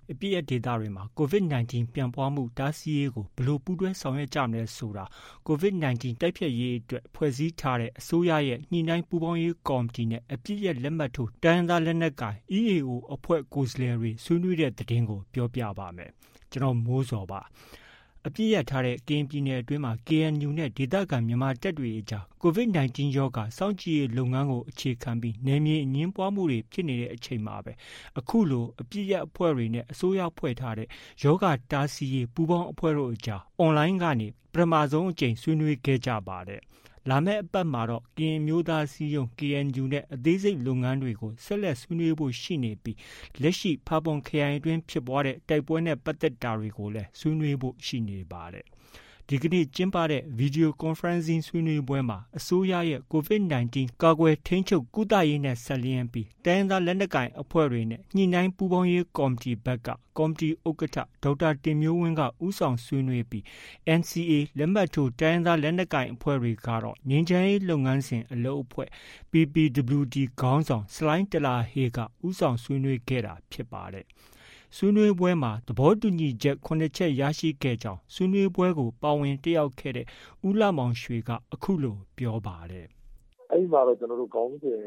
အပြည့်အဒေတာတွေမှာ COVID-19 ပြန့်ပွားမှုတားဆီးရေးကိုဘယ်လိုပူးတွဲဆောင်ရွက်ကြမလဲဆိုတာ COVID-19 တိုက်ဖျက်ရေးအတွက်ဖွဲ့စည်းထားတဲ့အစိုးရရဲ့ညှိနှိုင်းပူးပေါင်းရေးကော်မတီနဲ့အပြည့်ရဲ့လက်မှတ်ထိုးတိုင်းရင်းသားလက်နက်ကိုင် EAO အဖွဲ့ကိုယ်စားလှယ်တွေဆွေးနွေးတဲ့သတင်းကိုပြောပြပါမယ်။ကျွန်တော်မိုးစောပါအပြည့်ရထားတဲ့ကရင်ပြည်နယ်အတွင်းမှာ KNU နဲ့ဒေသခံမြန်မာတပ်တွေအကြား COVID-19 ရောဂါစောင့်ကြည့်ရေးလုပ်ငန်းကိုအခြေခံပြီးနယ်မြေအငြင်းပွားမှုတွေဖြစ်နေတဲ့အချိန်မှာပဲအခုလိုအပြည့်ရအဖွဲ့တွေနဲ့အစိုးရဖွဲ့ထားတဲ့ရောဂါတားဆီးရေးပူးပေါင်းအဖွဲ့တို့အကြားအွန်လိုင်းကနေပထမဆုံးအကြိမ်ဆွေးနွေးခဲ့ကြပါတယ်။လာမယ့်အပတ်မှာတော့ကရင်မျိုးသားအစည်းအရုံး KNU နဲ့အသေးစိတ်လုပ်ငန်းတွေကိုဆက်လက်ဆွေးနွေးဖို့ရှိနေပြီးလက်ရှိဖာပွန်ခရိုင်အတွင်းဖြစ်ပွားတဲ့တိုက်ပွဲနဲ့ပတ်သက်တာတွေကိုလည်းဆွေးနွေးဖို့ရှိနေပါတယ်။ဒီကနေ့ကျင်းပတဲ့ Video Conferencing ဆွေးနွေးပွဲမှာအစိုးရရဲ့ COVID-19 ကာကွယ်ထိန်းချုပ်ကုသရေးနဲ့ဆက်လျင်းပြီးတိုင်းရင်းသားလက်နက်ကိုင်အဖွဲ့တွေနဲ့ညှိနှိုင်းပူးပေါင်းရေးကော်မတီဘက်ကကော်မတီဥက္ကဋ္ဌဒေါက်တာတင်မျိုးဝင်းကဦးဆောင်ဆွေးနွေးပြီး NCA လက်မှတ်ထိုးတိုင်းရင်းသားလက်နက်ကိုင်အဖွဲ့တွေကတော့ငြိမ်းချမ်းရေးလုပ်ငန်းစဉ်အလုပ်အဖွဲ့ PPWD ခေါင်းဆောင်ဆလိုင်းတလာဟေးကဦးဆောင်ဆွေးနွေးခဲ့တာဖြစ်ပါတယ်။ဆွေးနွေးပွဲမှာသဘောတူညီချက်9ချက်ရရှိခဲ့ကြောင်းဆွေးနွေးပွဲကိုပါဝင်တက်ရောက်ခဲ့တဲ့ဦးလှမောင်ရွှေကအခုလိုပြောပါတယ်။အဲဒီမှာတော့ကျွန်တော်တို့ခေါင်းစဉ်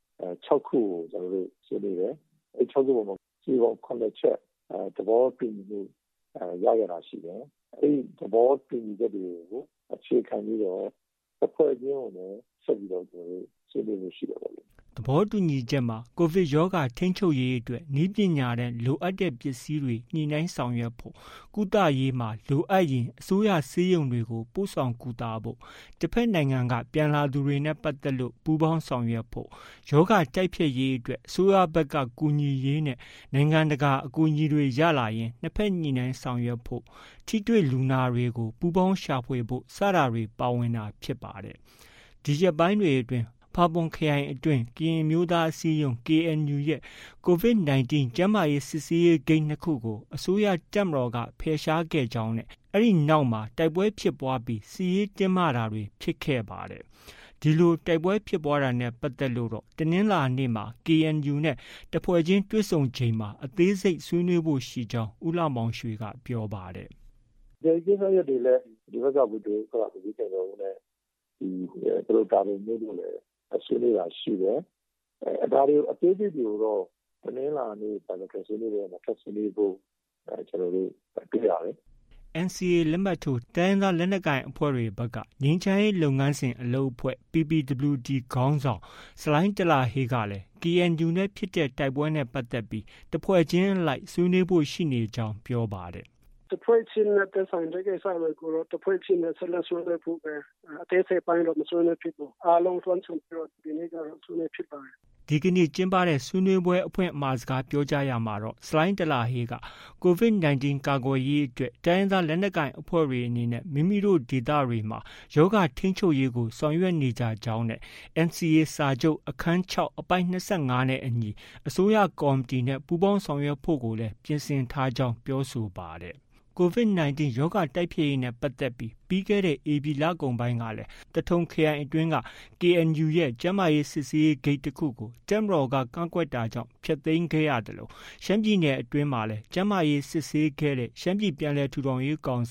6ခုကိုကျွန်တော်တို့ဆွေးနွေးတယ်။အဲဒီ6ခုပေါ်မှာစီပေါင်း9ချက်သဘောတူညီမှုရရတာရှိတယ်။အဲဒီသဘောတူညီချက်တွေကိုအခြေခံပြီးတော့အဖွဲ့အစည်းကိုလည်းဆက်ပြီးတော့ကျွန်တော်တို့ဆွေးနွေးမှုရှိတယ်ပေါ့လေ။သဘောတူညီချက်မှာကိုဗစ်ရောဂါထိန်းချုပ်ရေးအတွက်နည်းပညာနဲ့လိုအပ်တဲ့ပစ္စည်းတွေညှိနှိုင်းဆောင်ရွက်ဖို့ကုသရေးမှာလိုအပ်ရင်အစိုးရဆေးရုံတွေကိုပို့ဆောင်ကုသဖို့တစ်ဖက်နိုင်ငံကပြန်လာသူတွေနဲ့ပတ်သက်လို့ပူးပေါင်းဆောင်ရွက်ဖို့ရောဂါတိုက်ဖျက်ရေးအတွက်အစိုးရဘက်ကကူညီရေးနဲ့နိုင်ငံတကာအကူအညီတွေရလာရင်နှစ်ဖက်ညှိနှိုင်းဆောင်ရွက်ဖို့ထိတွေ့လူနာတွေကိုပူးပေါင်းရှာဖွေဖို့စတာတွေပါဝင်တာဖြစ်ပါတယ်။ဒီရက်ပိုင်းတွေအတွင်းဖာပွန်ခရိုင်အတွင်းကရင်မျိုးသားအစည်းအရုံး KNU ရဲ့ COVID-19 ကျန်းမာရေးစစ်ဆေးရေးဂိတ်2ခုကိုအစိုးရတပ်မတော်ကဖယ်ရှားခဲ့ကြောင်းနဲ့အဲဒီနောက်မှာတိုက်ပွဲဖြစ်ပွားပြီးစစ်ရေးတင်းမာတာတွေဖြစ်ခဲ့ပါတယ်။ဒီလိုတိုက်ပွဲဖြစ်ပွားတာနဲ့ပတ်သက်လို့တော့တနင်္လာနေ့မှာ KNU နဲ့တဖွဲ့ချင်းတွေ့ဆုံချိန်မှာအသေးစိတ်ဆွေးနွေးဖို့ရှိကြောင်းဦးလှမောင်ရွှေကပြောပါတယ်။ဒီကိစ္စရပ်တွေလည်းဒီဘက်ကဗိုလ်ချုပ်ကဒီကိစ္စတွေနဲ့ဒီသူတို့တာဝန်မျိုးတွေလည်းဆွေးနွေးတာရှိတယ်။ဒါတွေအသေးစိတ်တွေကိုတော့တနင်္လာနေ့ပြန်ဆွေးနွေးတယ်မှာထပ်ဆွေးနွေးဖို့ကျွန်တော်တို့တွေ့ရတယ်။ NCA လက်မှတ်ထိုးတိုင်းရင်းသားလက်နက်ကိုင်အဖွဲ့တွေဘက်ကငြိမ်းချမ်းရေးလုပ်ငန်းစဉ်အလုပ်အဖွဲ့ PPWD ခေါင်းဆောင်ဆလိုင်းတလာဟေးကလည်း KNU နဲ့ဖြစ်တဲ့တိုက်ပွဲနဲ့ပတ်သက်ပြီးတဖွဲ့ချင်းအလိုက်ဆွေးနွေးဖို့ရှိနေကြောင်းပြောပါတယ်တဖွဲ့ချင်းနဲ့သက်ဆိုင်တဲ့ကိစ္စတွေကိုတော့တဖွဲ့ချင်းနဲ့ဆက်လက်ဆွေးနွေးဖို့ပဲအသေးစိတ်ပိုင်းတော့မဆွေးနွေးဖြစ်ဘူးအားလုံးသွမ်းချပြီးတော့ဒီနေ့ကတော့ဆွေးနွေးဖြစ်ပါတယ်ဒီကနေ့ကျင်းပတဲ့ဆွေးနွေးပွဲအဖွင့်အမှာစကားပြောကြားရမှာတော့ဆလိုင်းတလာဟေးက COVID-19 ကာကွယ်ရေးအတွက်တိုင်းရင်းသားလက်နက်ကိုင်အဖွဲ့တွေအနေနဲ့မိမိတို့ဒေသတွေမှာယောဂထိန်းချုပ်ရေးကိုဆောင်ရွက်နေကြကြောင်းနဲ့ NCA စာချုပ်အခန်း6အပိုဒ်25နဲ့အညီအစိုးရကော်မတီနဲ့ပူးပေါင်းဆောင်ရွက်ဖို့ကိုလည်းပြင်ဆင်ထားကြောင်းပြောဆိုပါတယ်COVID-19 ရောဂါတိုက်ဖျက်ရေးနဲ့ပတ်သက်ပြီးခဲ့တဲ့ဧပြီလကုန်ပိုင်းကလည်းတထုံခရိုင်အတွင်းက KNU ရဲ့ကျန်းမာရေးစစ်ဆေးရေးဂိတ်တစ်ခုကိုတပ်မတော်ကကန့်ကွက်တာကြောင့်ဖျက်သိမ်းခဲ့ရတယ်လို့ရှမ်းပြည်နယ်အတွင်းမှာလည်းကျန်းမာရေးစစ်ဆေးခဲ့တဲ့ရှမ်းပြည်ပြန်လည်ထူထောင်ရေးကောင်စီ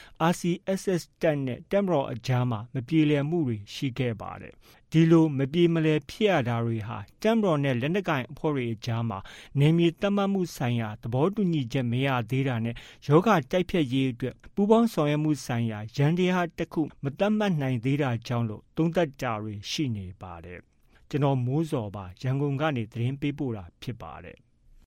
RCSS တပ်နဲ့တပ်မတော်အကြားမှာမပြေလည်မှုတွေရှိခဲ့ပါတယ်ဒီလိုမပြေမလည်ဖြစ်ရတာတွေဟာတပ်မတော်နဲ့လက်နက်ကိုင်အဖွဲ့တွေအကြားမှာနယ်မြေသတ်မှတ်မှုဆိုင်ရာသဘောတူညီချက်မရသေးတာနဲ့ယောဂတိုက်ဖျက်ရေးအတွက်ပူးပေါင်းဆောင်ရွက်မှုဆိုင်ရာရန်တရားတစ်ခုမသတ်မှတ်နိုင်သေးတာကြောင့်လို့သုံးသပ်တာတွေရှိနေပါတယ်။ကျွန်တော်မိုးစောပါရန်ကုန်ကနေသတင်းပေးပို့တာဖြစ်ပါတယ်။